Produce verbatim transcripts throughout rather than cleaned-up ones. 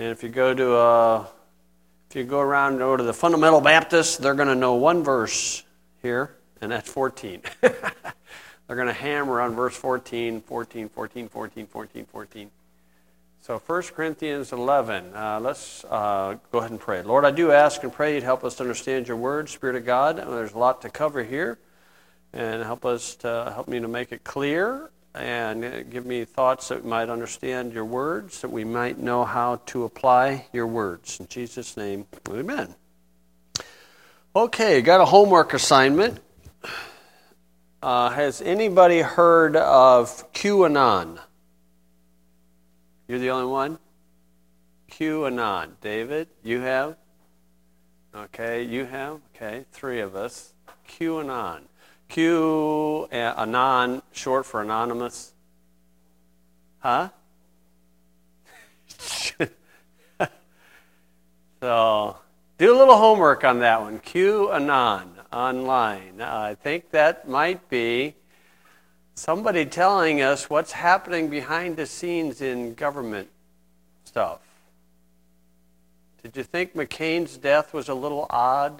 And if you go to uh, if you go around and go to the Fundamental Baptists, they're going to know one verse here, and that's fourteen. They're going to hammer on verse fourteen, fourteen, fourteen, fourteen, fourteen, fourteen. So First Corinthians eleven, uh, let's uh, go ahead and pray. Lord, I do ask and pray you'd help us to understand your word, Spirit of God. There's a lot to cover here, and help us to help me to make it clear, and give me thoughts that we might understand your words, that we might know how to apply your words. In Jesus' name, amen. Okay, got a homework assignment. Uh, has anybody heard of QAnon? You're the only one? QAnon. David, you have? Okay, you have? Okay, three of us. QAnon. Q, anon, short for anonymous. Huh? So, do a little homework on that one. QAnon, online. Uh, I think that might be somebody telling us what's happening behind the scenes in government stuff. Did you think McCain's death was a little odd?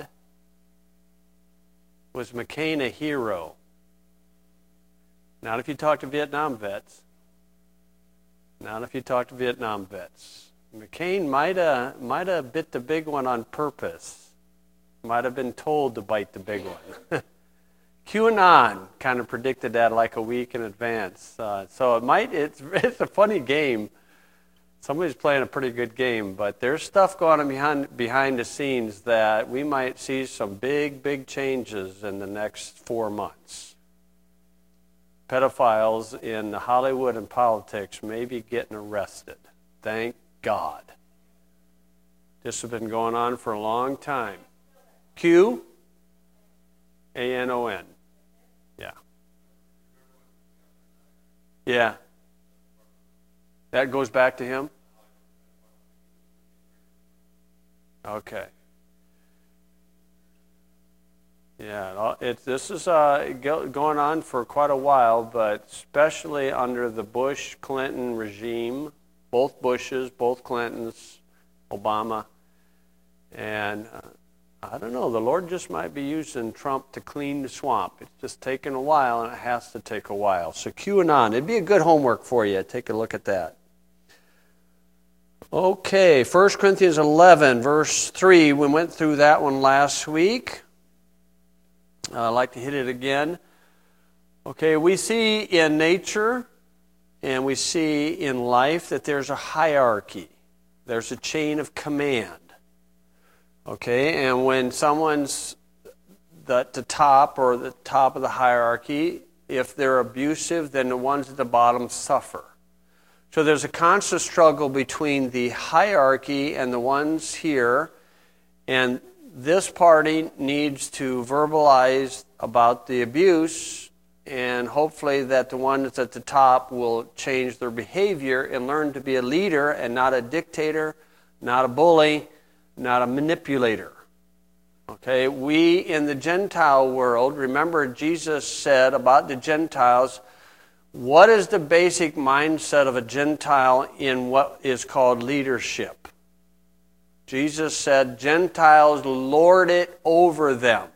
Was McCain a hero? Not if you talk to Vietnam vets. Not if you talk to Vietnam vets. McCain might have might have bit the big one on purpose. Might have been told to bite the big one. QAnon kind of predicted that like a week in advance. Uh, so it might, it's, it's a funny game. Somebody's playing a pretty good game, but there's stuff going on behind, behind the scenes that we might see some big, big changes in the next four months. Pedophiles in Hollywood and politics may be getting arrested. Thank God. This has been going on for a long time. Q A N O N. Yeah. Yeah. That goes back to him? Okay. Yeah, it, this is uh, go, going on for quite a while, but especially under the Bush-Clinton regime, both Bushes, both Clintons, Obama, and uh, I don't know, the Lord just might be using Trump to clean the swamp. It's just taking a while, and it has to take a while. So QAnon, it'd be a good homework for you. Take a look at that. Okay, First Corinthians eleven, verse three. We went through that one last week. Uh, I'd like to hit it again. Okay, we see in nature and we see in life that there's a hierarchy. There's a chain of command. Okay, and when someone's at the top or the top of the hierarchy, if they're abusive, then the ones at the bottom suffer. So there's a constant struggle between the hierarchy and the ones here, and this party needs to verbalize about the abuse, and hopefully that the one that's at the top will change their behavior and learn to be a leader and not a dictator, not a bully, not a manipulator. Okay, we in the Gentile world, remember Jesus said about the Gentiles, what is the basic mindset of a Gentile in what is called leadership? Jesus said, Gentiles lord it over them.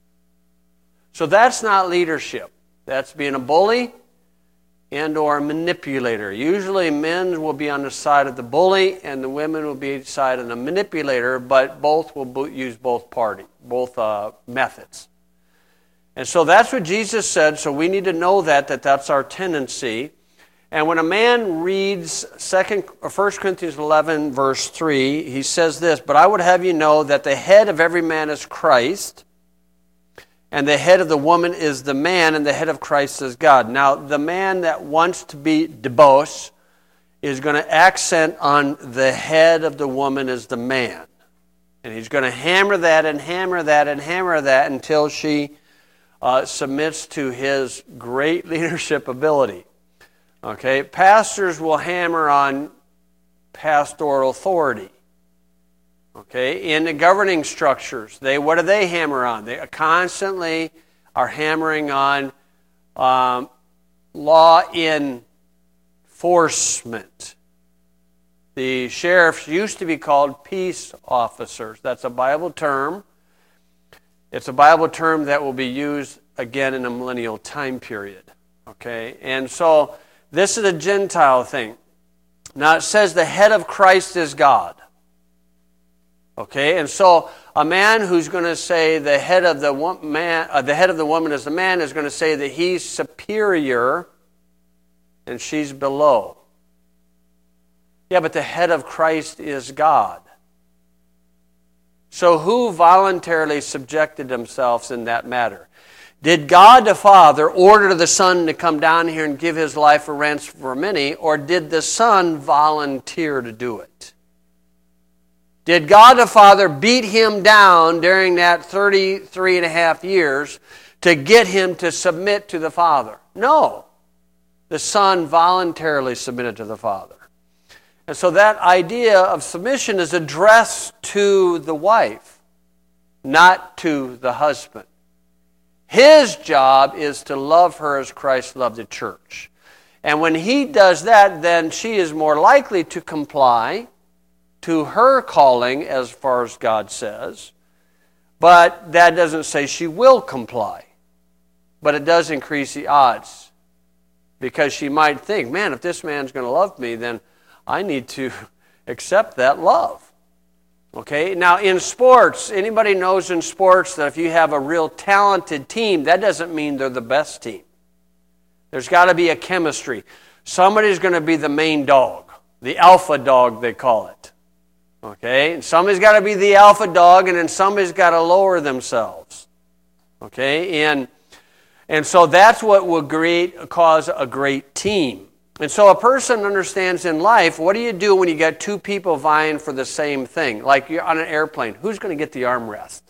So that's not leadership. That's being a bully and or a manipulator. Usually men will be on the side of the bully and the women will be on the side of the manipulator, but both will use both party, both uh, methods. And so that's what Jesus said, so we need to know that, that that's our tendency. And when a man reads First Corinthians eleven, verse three, he says this, but I would have you know that the head of every man is Christ, and the head of the woman is the man, and the head of Christ is God. Now, the man that wants to be debos is going to accent on the head of the woman is the man. And he's going to hammer that and hammer that and hammer that until she uh, submits to his great leadership ability. Okay, pastors will hammer on pastoral authority. Okay, in the governing structures, they what do they hammer on? They constantly are hammering on um, law enforcement. The sheriffs used to be called peace officers. That's a Bible term. It's a Bible term that will be used again in a millennial time period. Okay? And so this is a Gentile thing. Now it says the head of Christ is God. Okay? And so a man who's going to say the head of the man, uh, the head of the woman is the man is going to say that he's superior and she's below. Yeah, but the head of Christ is God. So who voluntarily subjected themselves in that matter? Did God the Father order the Son to come down here and give his life a ransom for many, or did the Son volunteer to do it? Did God the Father beat him down during that thirty-three and a half years to get him to submit to the Father? No. The Son voluntarily submitted to the Father. And so that idea of submission is addressed to the wife, not to the husband. His job is to love her as Christ loved the church. And when he does that, then she is more likely to comply to her calling as far as God says. But that doesn't say she will comply. But it does increase the odds. Because she might think, man, if this man's going to love me, then I need to accept that love. Okay? Now, in sports, anybody knows in sports that if you have a real talented team, that doesn't mean they're the best team. There's got to be a chemistry. Somebody's going to be the main dog, the alpha dog, they call it. Okay? And somebody's got to be the alpha dog, and then somebody's got to lower themselves. Okay? And, and so that's what will great, cause a great team. And so a person understands in life, what do you do when you got two people vying for the same thing? Like you're on an airplane. Who's going to get the armrest?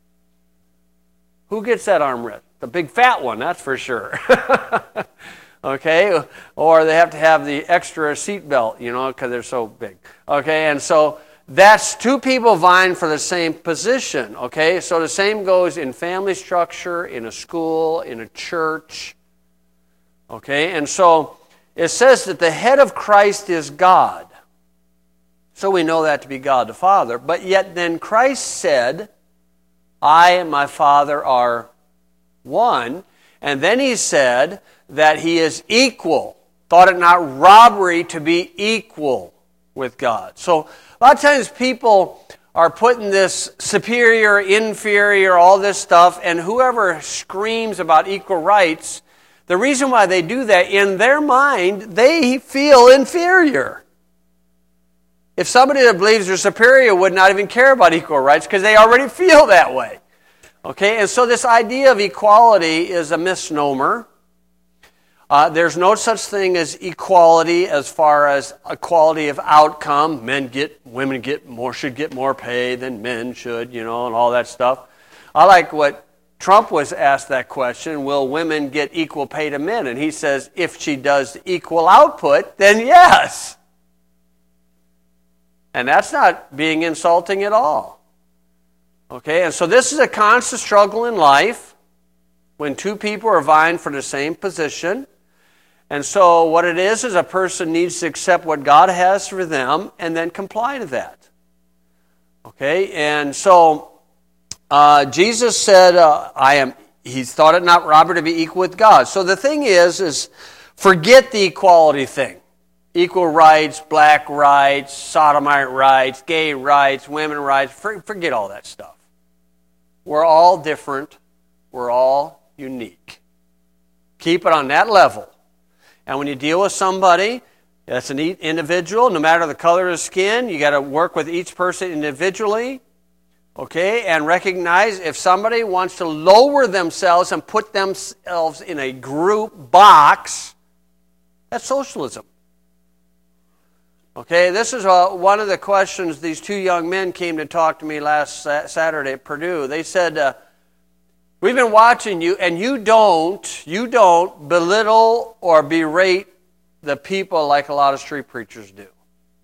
Who gets that armrest? The big fat one, that's for sure. Okay? Or they have to have the extra seat belt, you know, because they're so big. Okay? And so that's two people vying for the same position. Okay? So the same goes in family structure, in a school, in a church. Okay? And so it says that the head of Christ is God. So we know that to be God the Father. But yet then Christ said, I and my Father are one. And then he said that he is equal. Thought it not robbery to be equal with God. So a lot of times people are putting this superior, inferior, all this stuff, and whoever screams about equal rights, the reason why they do that, in their mind, they feel inferior. If somebody that believes they're superior would not even care about equal rights because they already feel that way. Okay, and so this idea of equality is a misnomer. Uh, there's no such thing as equality as far as equality of outcome. Men get, women get more, should get more pay than men should, you know, and all that stuff. I like what Trump was asked that question, will women get equal pay to men? And he says, if she does equal output, then yes. And that's not being insulting at all. Okay, and so this is a constant struggle in life when two people are vying for the same position. And so what it is is a person needs to accept what God has for them and then comply to that. Okay, and so Uh, Jesus said, uh, "I am." He thought it not robbery to be equal with God. So the thing is, is forget the equality thing. Equal rights, black rights, sodomite rights, gay rights, women rights. For, forget all that stuff. We're all different. We're all unique. Keep it on that level. And when you deal with somebody that's an individual, no matter the color of skin, you got to work with each person individually. Okay, and recognize if somebody wants to lower themselves and put themselves in a group box, that's socialism. Okay, this is a, one of the questions these two young men came to talk to me last Saturday at Purdue. They said, uh, we've been watching you, and you don't, you don't belittle or berate the people like a lot of street preachers do.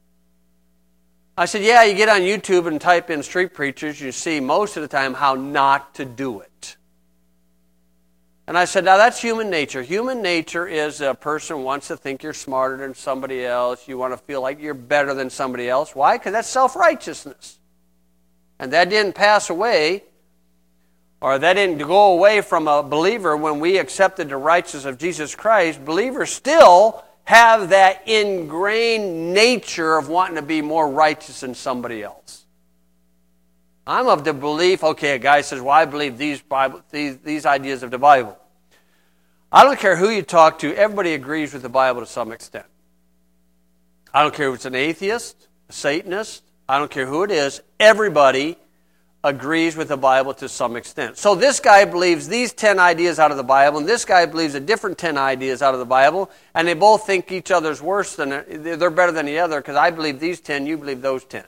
I said, yeah, you get on YouTube and type in street preachers, you see most of the time how not to do it. And I said, now that's human nature. Human nature is a person wants to think you're smarter than somebody else. You want to feel like you're better than somebody else. Why? Because that's self-righteousness. And that didn't pass away, or that didn't go away from a believer when we accepted the righteousness of Jesus Christ. Believers still have that ingrained nature of wanting to be more righteous than somebody else. I'm of the belief, okay, a guy says, well, I believe these, Bible, these, these ideas of the Bible. I don't care who you talk to, everybody agrees with the Bible to some extent. I don't care if it's an atheist, a Satanist, I don't care who it is, everybody agrees with the Bible to some extent. So this guy believes these ten ideas out of the Bible, and this guy believes a different ten ideas out of the Bible, and they both think each other's worse than, they're better than the other, because I believe these ten, you believe those ten.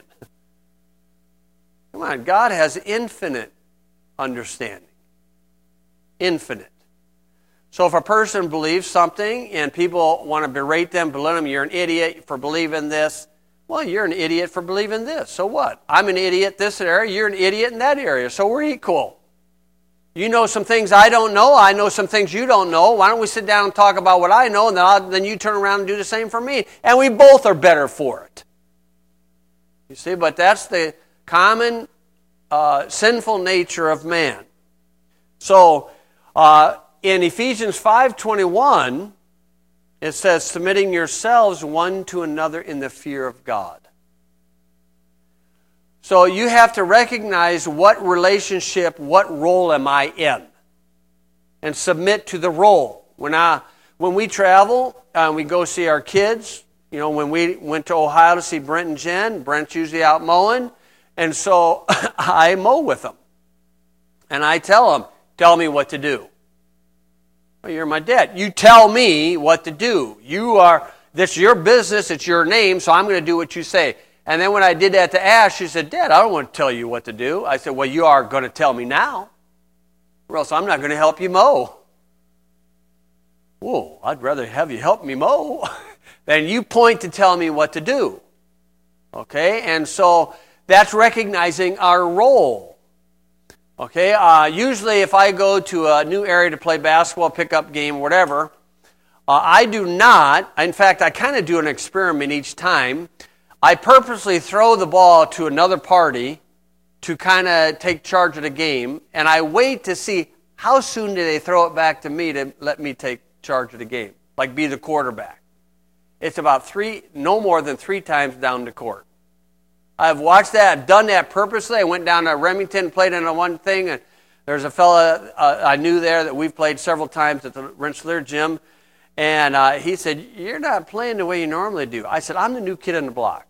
Come on, God has infinite understanding. Infinite. So if a person believes something and people want to berate them, belittle them, you're an idiot for believing this, well, you're an idiot for believing this. So what? I'm an idiot in this area, you're an idiot in that area, so we're equal. You know some things I don't know, I know some things you don't know. Why don't we sit down and talk about what I know, and then, I'll, then you turn around and do the same for me. And we both are better for it. You see, but that's the common uh, sinful nature of man. So, uh, in Ephesians five twenty-one, it says, submitting yourselves one to another in the fear of God. So you have to recognize what relationship, what role am I in, and submit to the role. When I, when we travel, uh, we go see our kids. You know, when we went to Ohio to see Brent and Jen, Brent's usually out mowing, and so I mow with them. And I tell them, tell me what to do. Well, you're my dad. You tell me what to do. You are, this is your business, it's your name, so I'm going to do what you say. And then when I did that to Ash, she said, Dad, I don't want to tell you what to do. I said, well, you are going to tell me now, or else I'm not going to help you mow. Whoa, I'd rather have you help me mow than you point to tell me what to do. Okay, and so that's recognizing our role. Okay, uh, usually if I go to a new area to play basketball, pickup game, whatever, uh, I do not, in fact, I kind of do an experiment each time. I purposely throw the ball to another party to kind of take charge of the game, and I wait to see how soon do they throw it back to me to let me take charge of the game, like be the quarterback. It's about three, no more than three times down the court. I've watched that, done that purposely. I went down to Remington, played in a one thing, and there's a fella uh, I knew there that we've played several times at the Rensselaer gym, and uh, he said, you're not playing the way you normally do. I said, I'm the new kid on the block.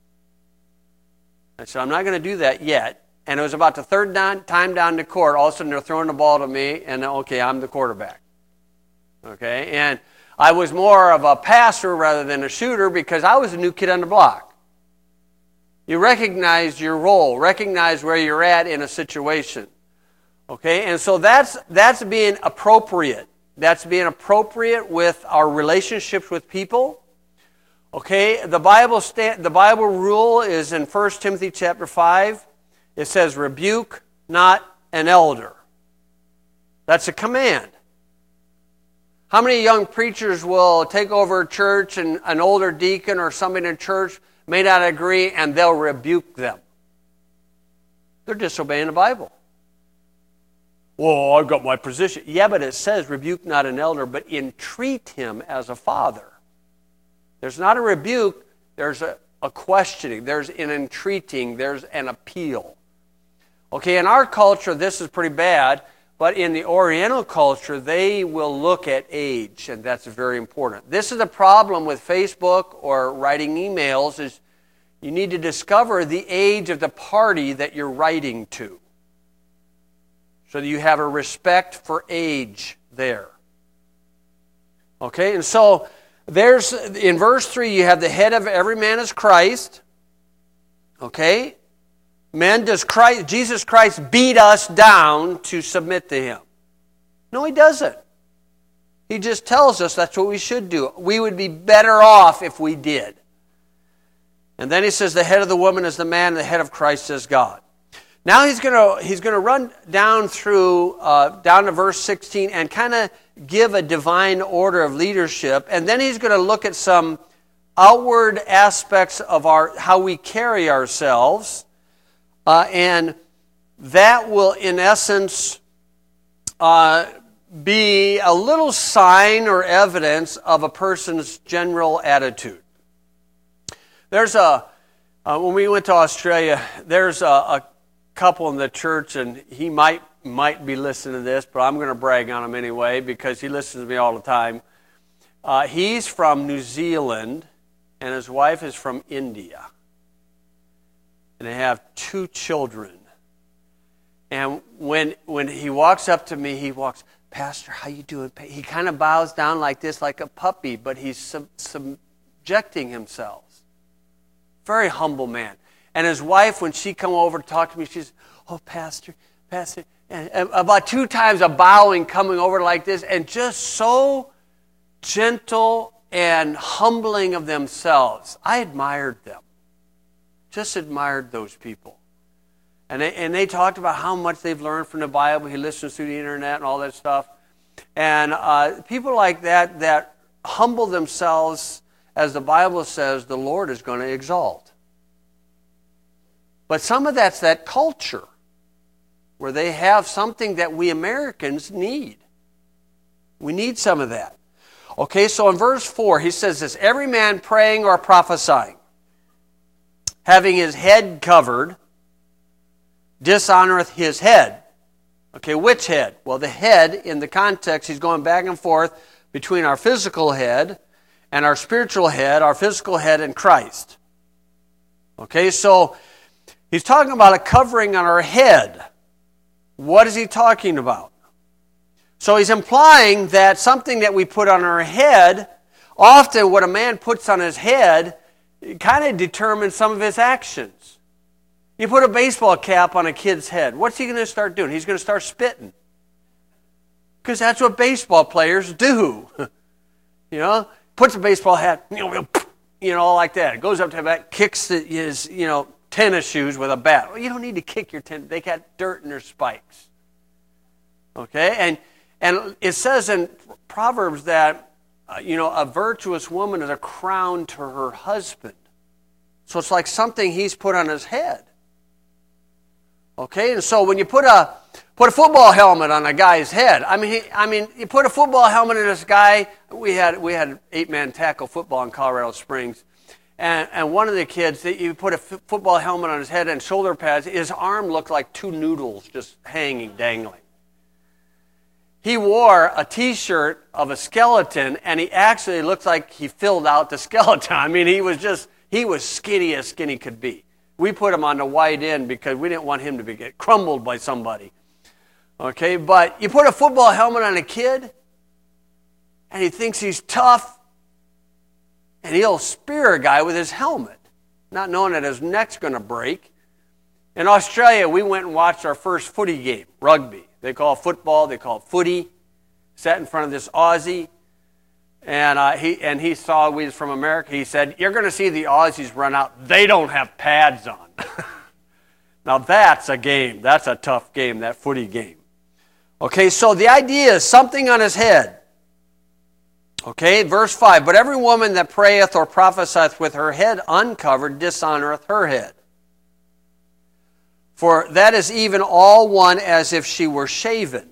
I said, I'm not going to do that yet. And it was about the third down, time down the court, all of a sudden they're throwing the ball to me, and okay, I'm the quarterback. Okay, and I was more of a passer rather than a shooter because I was a new kid on the block. You recognize your role, recognize where you're at in a situation. Okay, and so that's that's being appropriate. That's being appropriate with our relationships with people. Okay, the Bible sta- the Bible rule is in First Timothy chapter five. It says, rebuke not an elder. That's a command. How many young preachers will take over a church and an older deacon or somebody in a church may not agree, and they'll rebuke them? They're disobeying the Bible. Well, I've got my position. Yeah, but it says, rebuke not an elder, but entreat him as a father. There's not a rebuke, there's a, a questioning, there's an entreating, there's an appeal. Okay, in our culture, this is pretty bad, but in the Oriental culture, they will look at age, and that's very important. This is the problem with Facebook or writing emails, is you need to discover the age of the party that you're writing to, so that you have a respect for age there. Okay, and so there's, in verse three, you have the head of every man is Christ. Okay, men, does Christ, Jesus Christ beat us down to submit to Him? No, He doesn't. He just tells us that's what we should do. We would be better off if we did. And then He says the head of the woman is the man, and the head of Christ is God. Now he's going to he's going to run down through uh, down to verse sixteen and kind of give a divine order of leadership, and then he's going to look at some outward aspects of our how we carry ourselves, uh, and that will, in essence, uh, be a little sign or evidence of a person's general attitude. There's a uh, when we went to Australia, there's a, a couple in the church, and he might might be listening to this, but I'm going to brag on him anyway because he listens to me all the time. Uh, he's from New Zealand, and his wife is from India, and they have two children. And when when he walks up to me, he walks, "Pastor, how you doing?" He kind of bows down like this, like a puppy, but he's sub- subjecting himself. Very humble man. And his wife, when she come over to talk to me, she's, "Oh, Pastor, Pastor." And about two times a bowing coming over like this, and just so gentle and humbling of themselves. I admired them. Just admired those people. And they, and they talked about how much they've learned from the Bible. He listens through the internet and all that stuff. And uh, people like that, that humble themselves, as the Bible says, the Lord is going to exalt. But some of that's that culture, where they have something that we Americans need. We need some of that. Okay, so in verse four, he says this, "Every man praying or prophesying, having his head covered, dishonoreth his head." Okay, which head? Well, the head, in the context, he's going back and forth between our physical head and our spiritual head, our physical head and Christ. Okay, so he's talking about a covering on our head. What is he talking about? So he's implying that something that we put on our head, often what a man puts on his head, kind of determines some of his actions. You put a baseball cap on a kid's head, what's he going to start doing? He's going to start spitting. Because that's what baseball players do. You know, puts a baseball hat, you know, you know, like that. Goes up to the bat, kicks the, his, you know, tennis shoes with a bat. Well, you don't need to kick your tennis. They got dirt in their spikes. Okay, and and it says in Proverbs that uh, you know, a virtuous woman is a crown to her husband. So it's like something he's put on his head. Okay, and so when you put a put a football helmet on a guy's head, I mean, he, I mean, you put a football helmet on this guy. We had we had eight-man tackle football in Colorado Springs, and and one of the kids, you put a f- football helmet on his head and shoulder pads. His arm looked like two noodles just hanging, dangling. He wore a T-shirt of a skeleton, and he actually looked like he filled out the skeleton. I mean, he was just he was skinny as skinny could be. We put him on the wide end because we didn't want him to be get crumbled by somebody. Okay, but you put a football helmet on a kid, and he thinks he's tough, and he'll spear a guy with his helmet, not knowing that his neck's going to break. In Australia, we went and watched our first footy game, rugby. They call it football, they call it footy. Sat in front of this Aussie, and uh, he and he saw we was from America. He said, "You're going to see the Aussies run out. They don't have pads on." Now that's a game. That's a tough game, that footy game. Okay, so the idea is something on his head. Okay, verse five, "But every woman that prayeth or prophesieth with her head uncovered dishonoreth her head. For that is even all one as if she were shaven."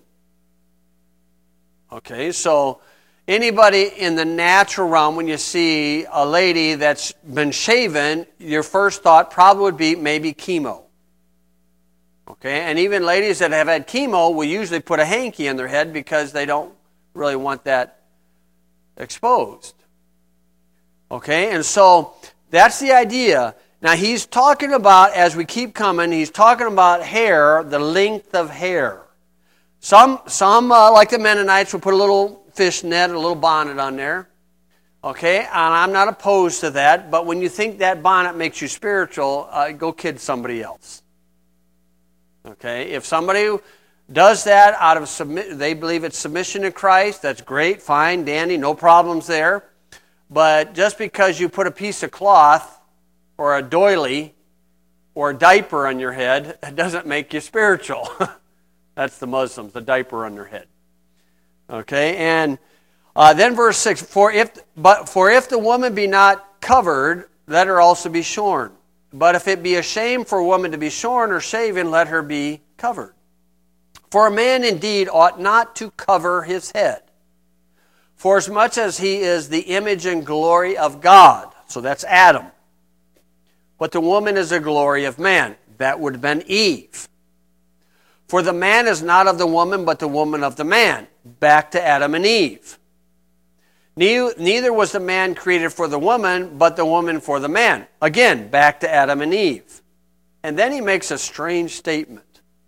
Okay, so anybody in the natural realm, when you see a lady that's been shaven, your first thought probably would be maybe chemo. Okay, and even ladies that have had chemo will usually put a hanky in their head because they don't really want that exposed. Okay, and so that's the idea. Now he's talking about, as we keep coming, he's talking about hair, the length of hair. Some, some uh, like the Mennonites, will put a little fishnet, a little bonnet on there. Okay, and I'm not opposed to that, but when you think that bonnet makes you spiritual, uh, go kid somebody else. Okay, if somebody does that out of submit, they believe it's submission to Christ, that's great, fine, dandy, no problems there. But just because you put a piece of cloth or a doily or a diaper on your head doesn't make you spiritual. That's the Muslims, the diaper on their head. Okay, and uh, then verse six, for if, but for if the woman be not covered, let her also be shorn. But if it be a shame for a woman to be shorn or shaven, let her be covered. For a man indeed ought not to cover his head, for as much as he is the image and glory of God. So that's Adam. But the woman is the glory of man. That would have been Eve. For the man is not of the woman, but the woman of the man. Back to Adam and Eve. Neither was the man created for the woman, but the woman for the man. Again, back to Adam and Eve. And then he makes a strange statement.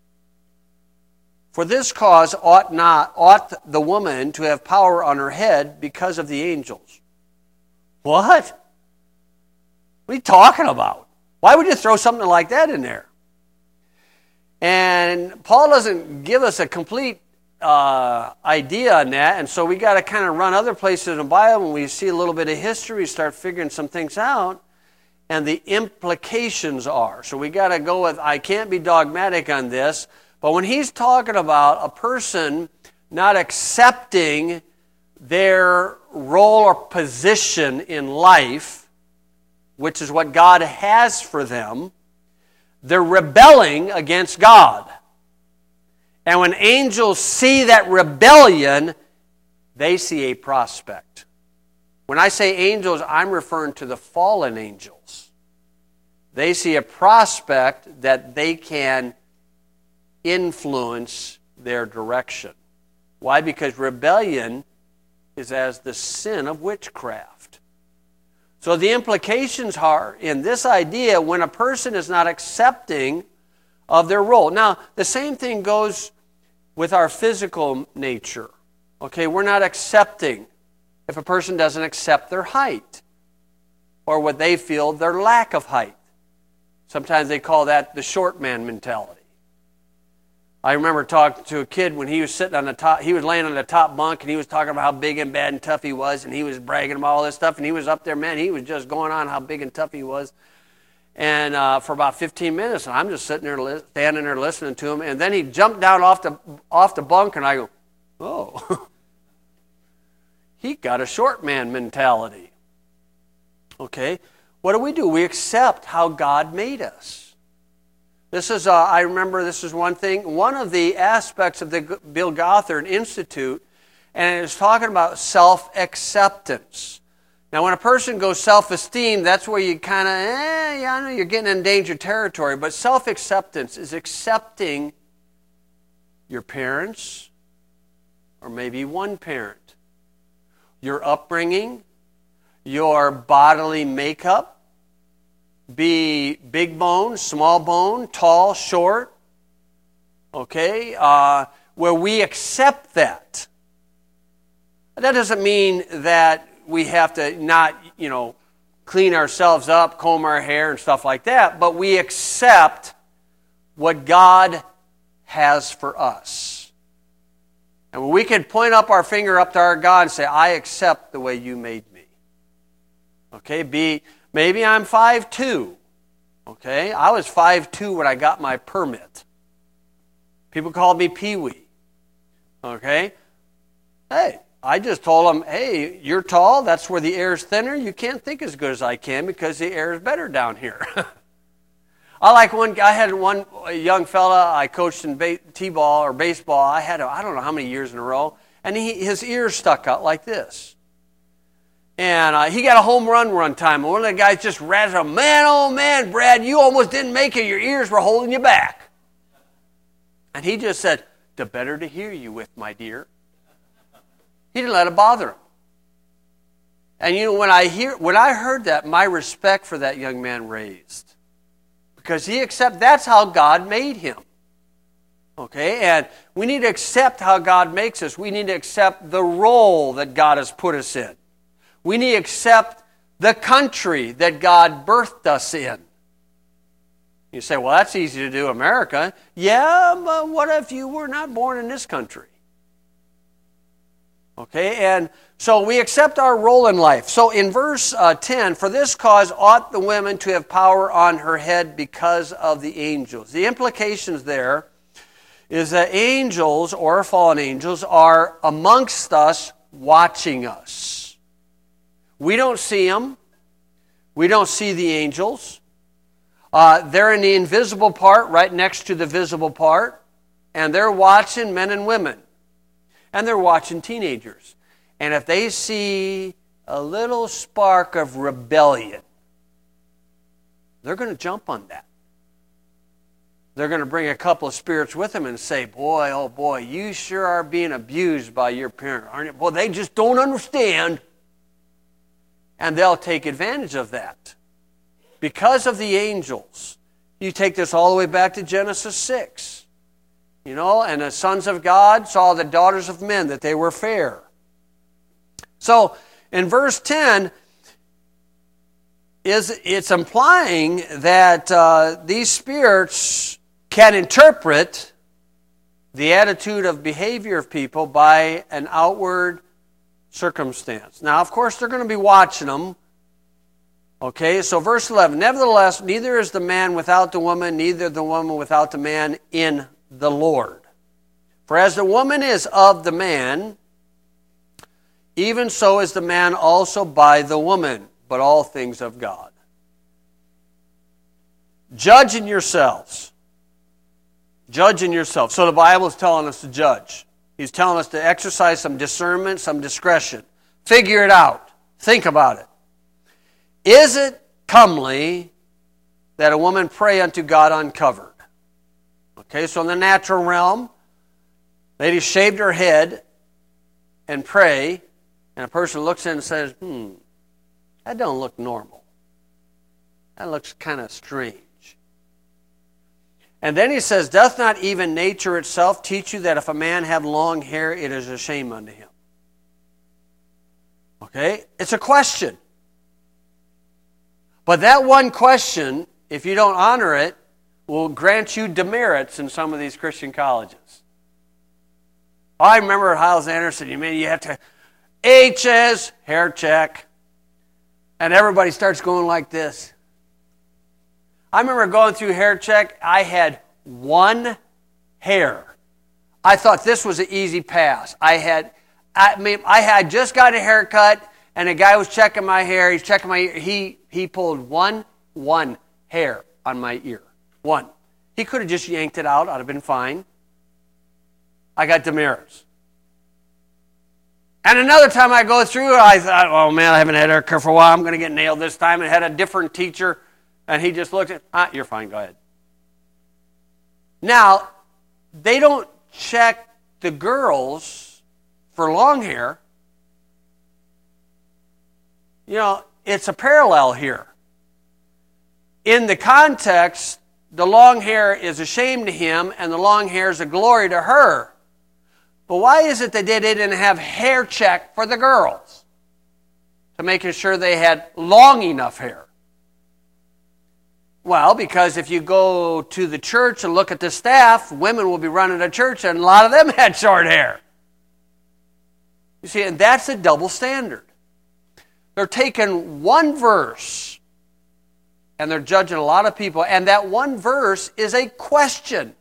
For this cause ought not ought the woman to have power on her head because of the angels. What? What are you talking about? Why would you throw something like that in there? And Paul doesn't give us a complete uh, idea on that, and so we got to kind of run other places in the Bible. When we see a little bit of history, we start figuring some things out, and the implications are. So we got to go with, I can't be dogmatic on this, but when he's talking about a person not accepting their role or position in life, which is what God has for them, they're rebelling against God. And when angels see that rebellion, they see a prospect. When I say angels, I'm referring to the fallen angels. They see a prospect that they can influence their direction. Why? Because rebellion is as the sin of witchcraft. So the implications are in this idea when a person is not accepting of their role. Now, the same thing goes with our physical nature. Okay, we're not accepting if a person doesn't accept their height or what they feel their lack of height. Sometimes they call that the short man mentality. I remember talking to a kid when he was sitting on the top, he was laying on the top bunk and he was talking about how big and bad and tough he was, and he was bragging about all this stuff, and he was up there, man, he was just going on how big and tough he was. And uh, for about fifteen minutes, and I'm just sitting there, li- standing there listening to him, and then he jumped down off the, off the bunk, and I go, oh, he got a short man mentality. Okay, what do we do? We accept how God made us. This is, uh, I remember this is one thing, one of the aspects of the Bill Gothard Institute, and it's talking about self-acceptance. Now, when a person goes self-esteem, that's where you kind of, eh, yeah, I know you're getting in danger territory, but self-acceptance is accepting your parents, or maybe one parent, your upbringing, your bodily makeup, be big bone, small bone, tall, short, okay, uh, where we accept that. That doesn't mean that we have to not, you know, clean ourselves up, comb our hair and stuff like that, but we accept what God has for us. And when we can point up our finger up to our God and say, I accept the way you made me. Okay, be... Maybe I'm five two, okay? I was five two when I got my permit. People called me Pee-wee, okay? Hey, I just told them, hey, you're tall, that's where the air's thinner. You can't think as good as I can because the air is better down here. I like one, I had one young fella I coached in ba- t-ball or baseball. I had, a, I don't know how many years in a row, and he, his ears stuck out like this. And uh, he got a home run one time. And one of the guys just razzed him, man, oh man, Brad, you almost didn't make it. Your ears were holding you back. And he just said, the better to hear you with, my dear. He didn't let it bother him. And you know, when I hear, when I heard that, my respect for that young man raised. Because he accepted, that's how God made him. Okay, and we need to accept how God makes us. We need to accept the role that God has put us in. We need to accept the country that God birthed us in. You say, well, that's easy to do, America. Yeah, but what if you were not born in this country? Okay, and so we accept our role in life. So in verse uh, ten, for this cause ought the women to have power on her head because of the angels. The implications there is that angels, or fallen angels, are amongst us, watching us. We don't see them. We don't see the angels. Uh, they're in the invisible part, right next to the visible part, and they're watching men and women. And they're watching teenagers. And if they see a little spark of rebellion, they're going to jump on that. They're going to bring a couple of spirits with them and say, boy, oh boy, you sure are being abused by your parent, aren't you? Well, they just don't understand. And they'll take advantage of that. Because of the angels. You take this all the way back to Genesis six. You know, and the sons of God saw the daughters of men, that they were fair. So, in verse ten, is it's implying that uh, these spirits can interpret the attitude of behavior of people by an outward circumstance. Now, of course, they're going to be watching them. Okay, so verse eleven, nevertheless, neither is the man without the woman, neither the woman without the man in the Lord. For as the woman is of the man, even so is the man also by the woman, but all things of God. Judging yourselves. Judging yourself. So the Bible is telling us to judge. He's telling us to exercise some discernment, some discretion. Figure it out. Think about it. Is it comely that a woman pray unto God uncovered? Okay, so in the natural realm, lady shaved her head and pray, and a person looks in and says, hmm, that don't look normal. That looks kind of strange. And then he says, doth not even nature itself teach you that if a man have long hair, it is a shame unto him? Okay, it's a question. But that one question, if you don't honor it, will grant you demerits in some of these Christian colleges. I remember at Hyles Anderson, you mean you have to H's, hair check, and everybody starts going like this. I remember going through hair check, I had one hair. I thought this was an easy pass. I had, I mean, I had just got a haircut, and a guy was checking my hair. He's checking my ear. He he pulled one one hair on my ear. One. He could have just yanked it out. I'd have been fine. I got demerits. And another time I go through, I thought, oh man, I haven't had a haircut for a while. I'm going to get nailed this time. And had a different teacher, and he just looked at, ah, you're fine. Go ahead. Now, they don't check the girls for long hair. You know, it's a parallel here. In the context, the long hair is a shame to him, and the long hair is a glory to her. But why is it that they didn't have hair check for the girls? To making sure they had long enough hair. Well, because if you go to the church and look at the staff, women will be running a church, and a lot of them had short hair. You see, and that's a double standard. They're taking one verse, and they're judging a lot of people, and that one verse is a question.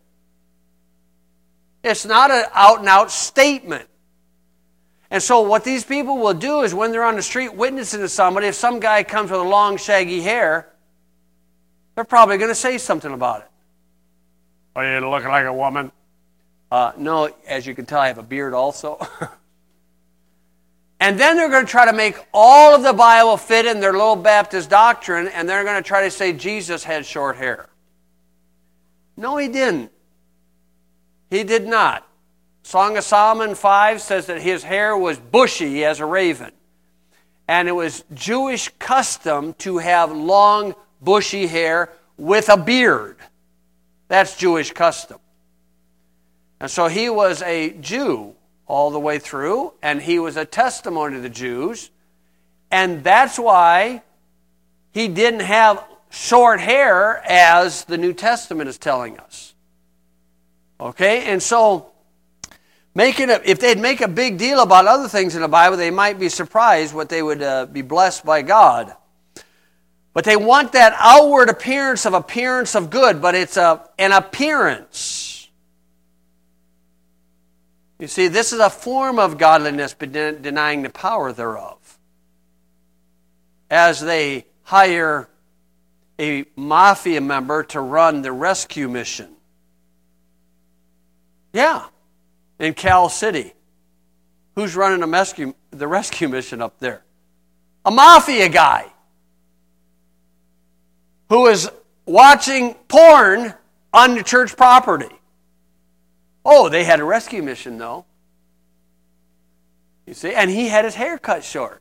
It's not an out-and-out statement. And so what these people will do is when they're on the street witnessing to somebody, if some guy comes with a long, shaggy hair, they're probably going to say something about it. Are you looking like a woman? Uh, no, as you can tell, I have a beard also. And then they're going to try to make all of the Bible fit in their little Baptist doctrine, and they're going to try to say Jesus had short hair. No, he didn't. He did not. Song of Solomon five says that his hair was bushy as a raven. And it was Jewish custom to have long, bushy hair with a beard. That's Jewish custom. And so he was a Jew all the way through, and he was a testimony to the Jews. And that's why he didn't have short hair as the New Testament is telling us. Okay, and so making a, if they'd make a big deal about other things in the Bible, they might be surprised what they would uh, be blessed by God. But they want that outward appearance of appearance of good, but it's a, an appearance. You see, this is a form of godliness, but den- denying the power thereof. As they hire a mafia member to run the rescue mission. Yeah, in Cal City. Who's running the rescue, the rescue mission up there? A mafia guy who is watching porn on the church property. Oh, they had a rescue mission, though. You see, and he had his hair cut short.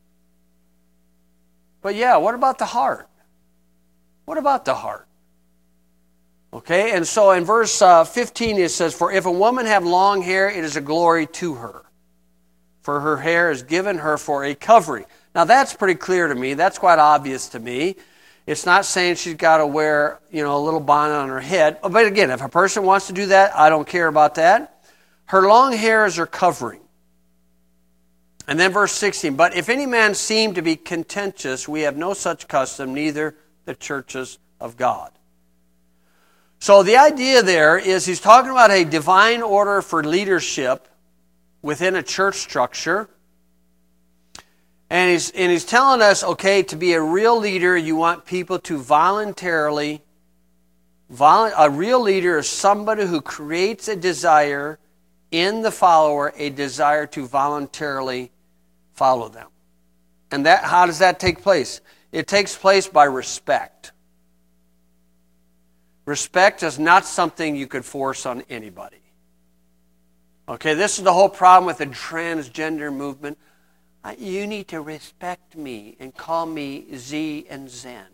But yeah, what about the heart? What about the heart? Okay, and so in verse uh, fifteen it says, "For if a woman have long hair, it is a glory to her. For her hair is given her for a covering." Now that's pretty clear to me. That's quite obvious to me. It's not saying she's got to wear, you know, a little bonnet on her head. But again, if a person wants to do that, I don't care about that. Her long hair is her covering. And then verse sixteen, "But if any man seem to be contentious, we have no such custom, neither the churches of God." So the idea there is he's talking about a divine order for leadership within a church structure. And he's, and he's telling us, okay, to be a real leader, you want people to voluntarily, volu- a real leader is somebody who creates a desire in the follower, a desire to voluntarily follow them. And that, how does that take place? It takes place by respect. Respect is not something you could force on anybody. Okay, this is the whole problem with the transgender movement. You need to respect me and call me Z and Zen.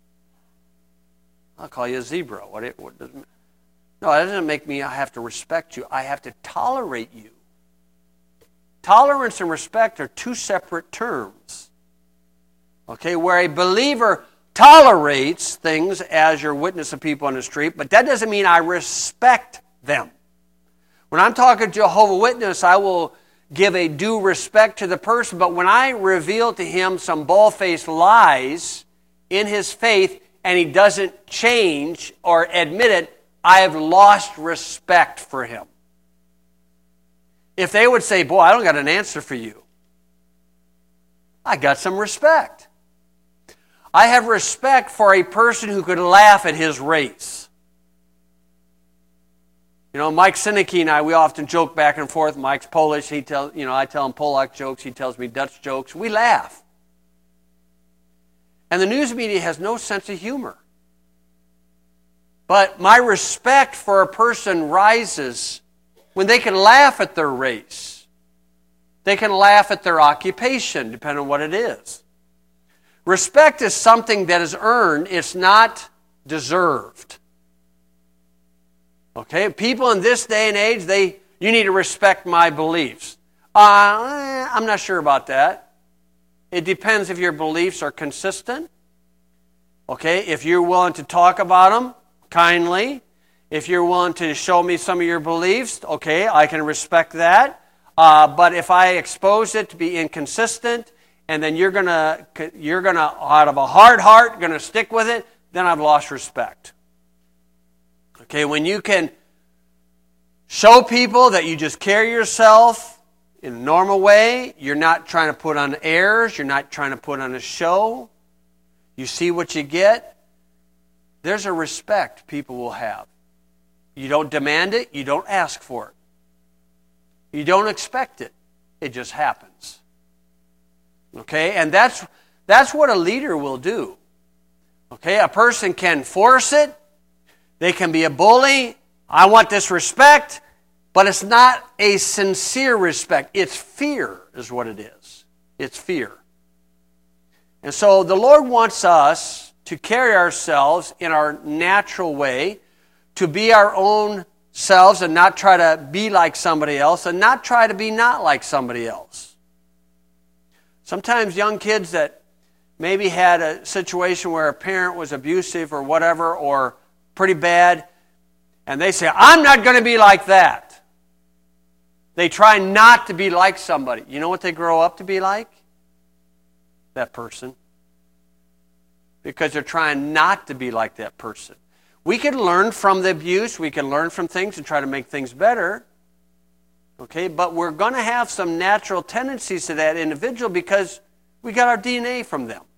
I'll call you a zebra. What it, what doesn't, no, that doesn't make me I have to respect you. I have to tolerate you. Tolerance and respect are two separate terms. Okay, where a believer tolerates things as your witness of people on the street, but that doesn't mean I respect them. When I'm talking to Jehovah's Witness, I will give a due respect to the person, but when I reveal to him some bald-faced lies in his faith and he doesn't change or admit it, I have lost respect for him. If they would say, "Boy, I don't got an answer for you," I got some respect. I have respect for a person who could laugh at his race. You know, Mike Sinicki and I, we often joke back and forth. Mike's Polish. He tells, you know, I tell him Polak jokes. He tells me Dutch jokes. We laugh. And the news media has no sense of humor. But my respect for a person rises when they can laugh at their race. They can laugh at their occupation, depending on what it is. Respect is something that is earned. It's not deserved. Okay, people in this day and age, they you need to respect my beliefs. Uh, I'm not sure about that. It depends if your beliefs are consistent. Okay, if you're willing to talk about them kindly, if you're willing to show me some of your beliefs, okay, I can respect that. Uh, but if I expose it to be inconsistent, and then you're gonna you're gonna out of a hard heart gonna stick with it, then I've lost respect. Okay, when you can show people that you just carry yourself in a normal way, you're not trying to put on airs, you're not trying to put on a show, you see what you get, there's a respect people will have. You don't demand it, you don't ask for it. You don't expect it. It just happens. Okay, and that's that's what a leader will do. Okay, a person can force it. They can be a bully. I want this respect, but it's not a sincere respect. It's fear is what it is. It's fear. And so the Lord wants us to carry ourselves in our natural way, to be our own selves and not try to be like somebody else and not try to be not like somebody else. Sometimes young kids that maybe had a situation where a parent was abusive or whatever, or pretty bad, and they say, "I'm not going to be like that." They try not to be like somebody. You know what they grow up to be like? That person. Because they're trying not to be like that person. We can learn from the abuse. We can learn from things and try to make things better. Okay, but we're going to have some natural tendencies to that individual because we got our D N A from them.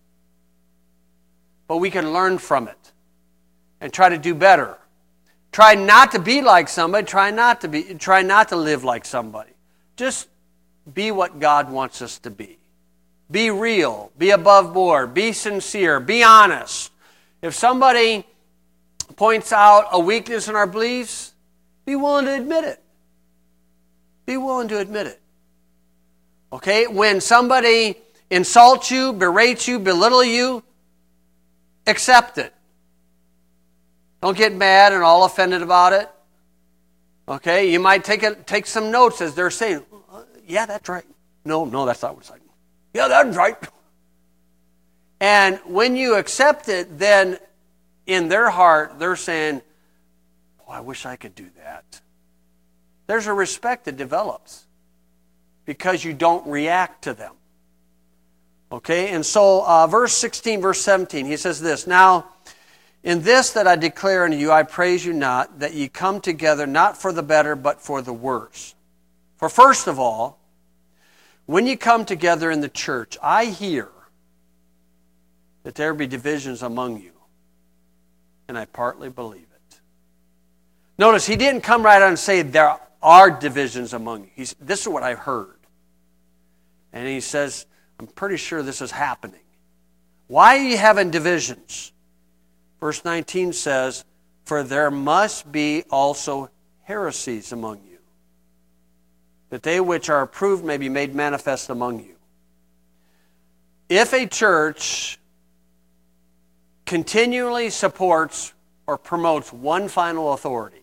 But we can learn from it and try to do better. Try not to be like somebody. Try not to be. Try not to live like somebody. Just be what God wants us to be. Be real. Be above board. Be sincere. Be honest. If somebody points out a weakness in our beliefs, be willing to admit it. Be willing to admit it. Okay? When somebody insults you, berates you, belittle you, accept it. Don't get mad and all offended about it. Okay? You might take a, take some notes as they're saying, yeah, that's right. No, no, that's not what it's like. Yeah, that's right. And when you accept it, then in their heart, they're saying, oh, I wish I could do that. There's a respect that develops because you don't react to them. Okay, and so uh, verse sixteen, verse seventeen, he says this, now, in this that I declare unto you, I praise you not, that ye come together not for the better, but for the worse. For first of all, when you come together in the church, I hear that there be divisions among you, and I partly believe it. Notice, he didn't come right out and say there are divisions among you. He's, this is what I've heard. And he says, I'm pretty sure this is happening. Why are you having divisions? Verse nineteen says, for there must be also heresies among you, that they which are approved may be made manifest among you. If a church continually supports or promotes one final authority,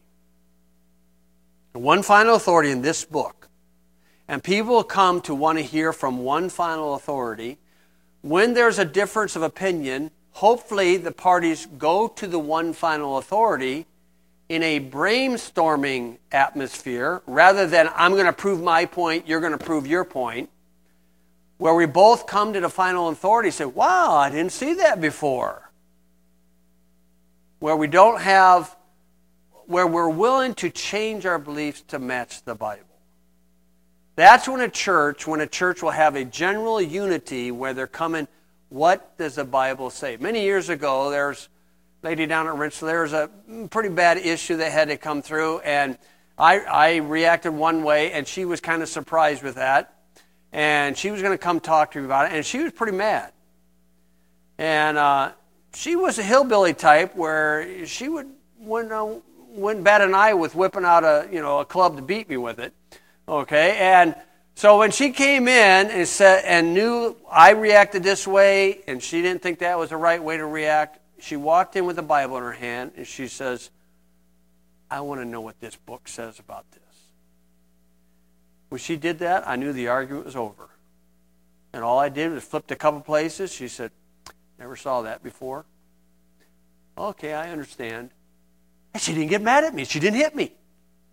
one final authority in this book, and people come to want to hear from one final authority, when there's a difference of opinion, hopefully the parties go to the one final authority in a brainstorming atmosphere, rather than I'm going to prove my point, you're going to prove your point, where we both come to the final authority and say, wow, I didn't see that before. Where we don't have, where we're willing to change our beliefs to match the Bible. That's when a church, when a church will have a general unity where they're coming, what does the Bible say? Many years ago, there's a lady down at Rensselaer, there was a pretty bad issue that had to come through, and I, I reacted one way, and she was kind of surprised with that. And she was going to come talk to me about it, and she was pretty mad. And uh, she was a hillbilly type where she would, wouldn't, uh, wouldn't bat an eye with whipping out a, you know, a club to beat me with it. Okay, and so when she came in and said and knew I reacted this way, and she didn't think that was the right way to react, she walked in with the Bible in her hand, and she says, I want to know what this book says about this. When she did that, I knew the argument was over. And all I did was flipped a couple places. She said, never saw that before. Okay, I understand. And she didn't get mad at me. She didn't hit me.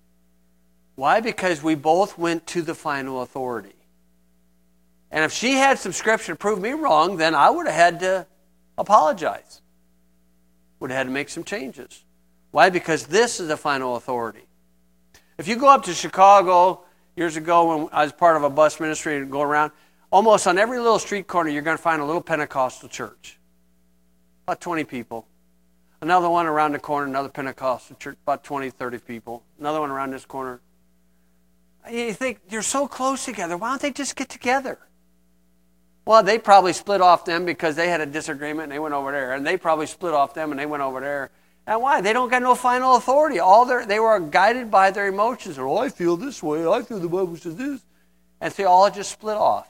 Why? Because we both went to the final authority. And if she had some scripture to prove me wrong, then I would have had to apologize. Would have had to make some changes. Why? Because this is the final authority. If you go up to Chicago years ago when I was part of a bus ministry and go around, almost on every little street corner you're going to find a little Pentecostal church. About twenty people. Another one around the corner, another Pentecostal church, about twenty, thirty people. Another one around this corner. You think, you're so close together. Why don't they just get together? Well, they probably split off them because they had a disagreement and they went over there. And they probably split off them and they went over there. And why? They don't got no final authority. All their, they were guided by their emotions. Oh, I feel this way. I feel the Bible says this. And so they all just split off.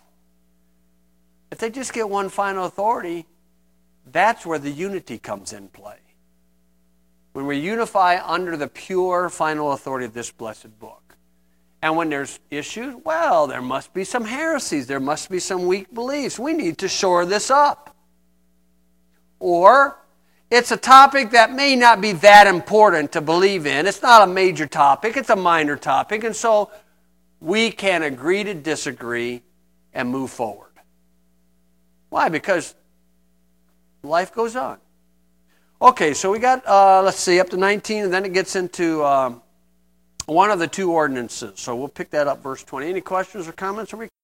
If they just get one final authority, that's where the unity comes in play. When we unify under the pure final authority of this blessed book. And when there's issues, well, there must be some heresies. There must be some weak beliefs. We need to shore this up. Or it's a topic that may not be that important to believe in. It's not a major topic. It's a minor topic. And so we can agree to disagree and move forward. Why? Because life goes on. Okay, so we got, uh, let's see, up to nineteen, and then it gets into um, one of the two ordinances. So we'll pick that up, verse twenty. Any questions or comments? Are we